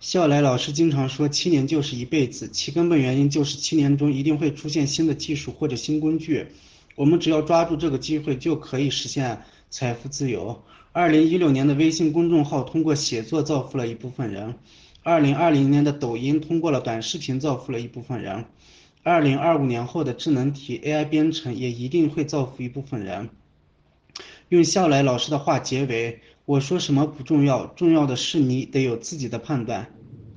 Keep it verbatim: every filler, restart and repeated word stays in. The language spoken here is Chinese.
笑来老师经常说，七年就是一辈子，其根本原因就是七年中一定会出现新的技术或者新工具，我们只要抓住这个机会，就可以实现财富自由。二零一六年的微信公众号通过写作造福了一部分人，二零二零年的抖音通过了短视频造福了一部分人，二零二五年后的智能体 A I 编程也一定会造福一部分人。用笑来老师的话结尾，我说什么不重要，重要的是你得有自己的判断。